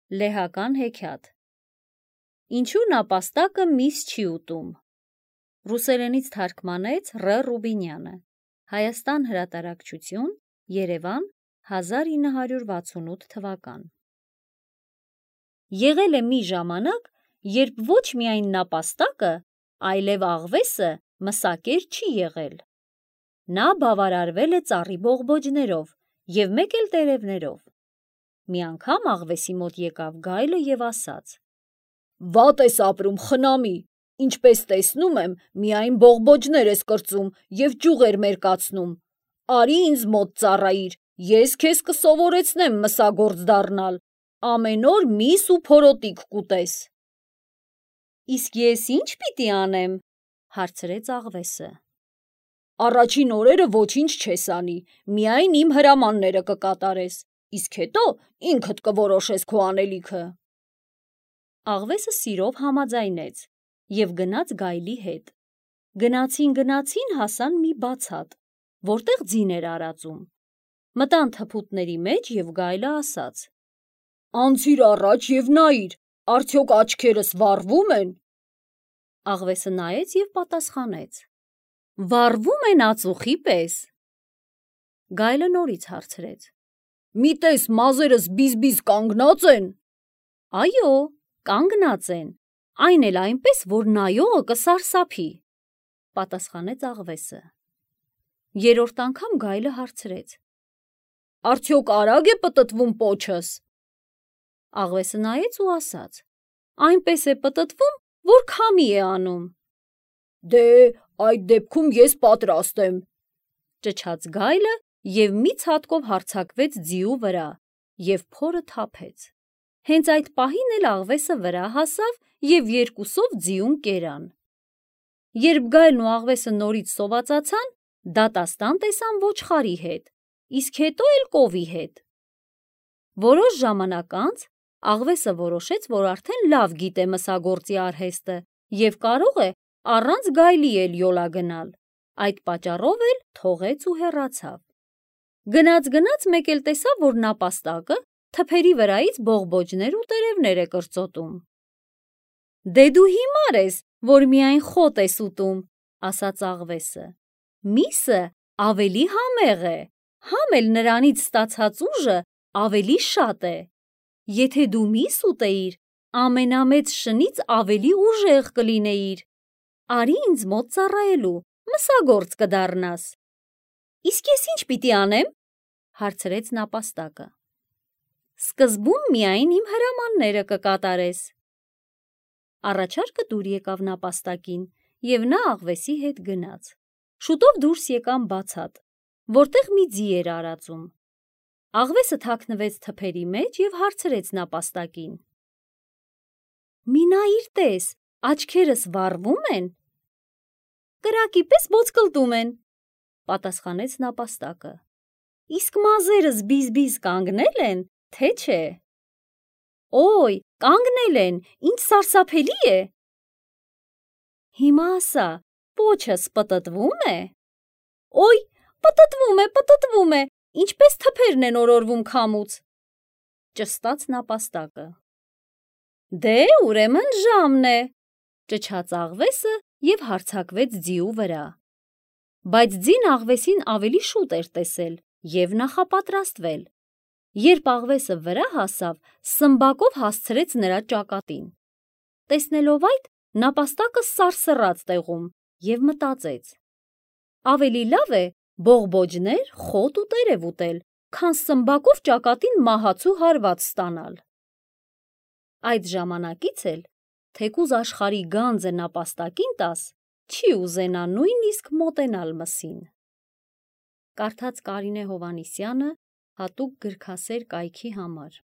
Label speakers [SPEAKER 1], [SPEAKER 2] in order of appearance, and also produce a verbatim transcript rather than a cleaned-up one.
[SPEAKER 1] Լեհական հեքիաթ։ Ինչու նապաստակը միս չի ուտում։ Ռուսերենից թարգմանեց Ռ. Ռուբինյանը։ Հայաստան հրատարակչություն, Երևան, հազար ինը հարյուր վաթսունութ թվական։ Եղել է մի ժամանակ, երբ ոչ միայն նապաստակը, այլև աղվեսը մսակեր չի եղել։ Նա բավարարվել է ծառի բողբոջներով և մեկ էլ տերևներով։ Մի անգամ աղվեսի մոտ եկավ գայլը և ասաց.
[SPEAKER 2] «Վատ ես ապրում, խնամի, ինչպես տեսնում եմ, միայն բողբոջներ ես կրծում և ճյուղեր մերկացնում։ Արի ինձ մոտ ծառայիր, ես քեզ կսովորեցնեմ մսագործ դառնալ, ամեն օր միս ու փորոտիք կուտես»։
[SPEAKER 1] Իսկ ես ի՞նչ պիտի անեմ, հարցրեց աղվեսը։
[SPEAKER 2] Առաջին օրերը ոչինչ չես անի, միայն իմ հրամանները կկատարես, իսկ հետո ինքդ կորոշես քո անելիքը։
[SPEAKER 1] Աղվեսը սիրով համաձայնեց և գնաց գայլի հետ։ Գնացին գնացին հասան մի բացատ, որտեղ ձին էր արածում։ Մտան թփուտների մեջ և գայլը ասաց.
[SPEAKER 2] «Անցիր առաջ և նայիր, արդյոք աչքերս վառվում են»։
[SPEAKER 1] Աղվեսը նայեց և պատասխանեց. «Վառվում են ածուխի պես»։ Գայլը նորից հարցրեց.
[SPEAKER 2] «Մի տես մազերս բիզ-բիզ կանգնա՞ծ են»։
[SPEAKER 1] «Այո, կանգնած են, այն էլ այնպես, որ նայողը կսարսափի», պատասխանեց աղվեսը։ Երրորդ անգամ գայլը հարցրեց.
[SPEAKER 2] «Արդյոք արագ է պտտվում պոչս»։
[SPEAKER 1] Աղվեսը նայեց ու ասաց. «Այնպես է պտտվում, որ քամի է անում»։
[SPEAKER 2] «Դե, այդ դեպքում ես պատրաստ եմ»,
[SPEAKER 1] ճչաց գայլը և մի ցատկով հարձակվեց ձիու վրա և փորը թափեց։ Հենց այդ պահին էլ աղվեսը վրա հասավ և երկուսով ձիուն կերան։ Երբ գայլն ու աղվեսը նորից սովածացան, դատաստան տեսան ոչխարի հետ, իսկ հետո էլ կովի հետ։ Որոշ ժամանակ անց աղվեսը որոշեց, որ արդեն լավ գիտե մսագործի արհեստը և կարող է առանց գայլի էլ յոլա գնալ, այդ պատճառով էլ թողեց ու հեռացավ։ Գնաց-գնաց մեկ էլ տեսավ, որ նապաստակը թփերի վրայից բողբոջներ ու տերևներ է կրծոտում։ «Դե դու հիմար ես, որ միայն խոտ ես ուտում», ասաց աղվեսը։ «Միսը ավելի համեղ է, համ էլ նրանից ստացած ուժը ավելի շատ է։ Եթե դու միս ուտեիր, ամենամեծ շնից ավելի ուժեղ կլինեիր։ Արի ինձ մոտ ծառայելու, մսագործ կդառնաս»։ «Իսկ ես ի՞նչ պիտի անեմ», հարցրեց նապաստակը։ «Սկզբում միայն իմ հրամանները կկատարես»։ Առաջարկը դուր եկավ նապաստակին, և նա աղվեսի հետ գնաց։ Շուտով դուրս եկան բացատ, որտեղ մի ձի էր արածում։ Աղվեսը թաքնվեց թփերի մեջ և հարցրեց նապաստակին. «Մի նայիր տես, աչքերս վառվո՞ւմ են»։ «Կրակի պես ոսկլտում են», պատասխանեց նապաստակը։ «Իսկ մազերս բիզ-բիզ կանգնե՞լ են, թե չէ»։ «Օй, կանգնել են, ինչ սարսափելի է»։ «Հիմա ասա, պոչս պտտվո՞ւմ է»։ «Օй, պտտվում է, պտտվում է, ինչպես թփերն են օրորվում քամուց», ճշտաց նապաստակը։ «Դե, ուրեմն ժամն է», ճչաց աղվեսը և հարձակվեց ձիու վրա։ Բայց ձին աղվեսին ավելի շուտ էր տեսել և նախապատրաստվել։ Երբ աղվեսը վրա հասավ, սմբակով հասցրեց նրա ճակատին։ Տեսնելով այդ, նապաստակը սարսռաց տեղում և մտածեց. ավելի լավ է բողբոջներ, խոտ ու տերև ուտել, քան սմբակով ճակատին մահացու հարված ստանալ։ Այդ ժամանակից էլ, թեկուզ աշխարհի գանձը նապաստակին տաս, չի ուզենա նույնիսկ մոտենալ մսին։ Կարդաց Կարինե Հովհաննիսյանը հատուկ գրքասեր կայքի համար։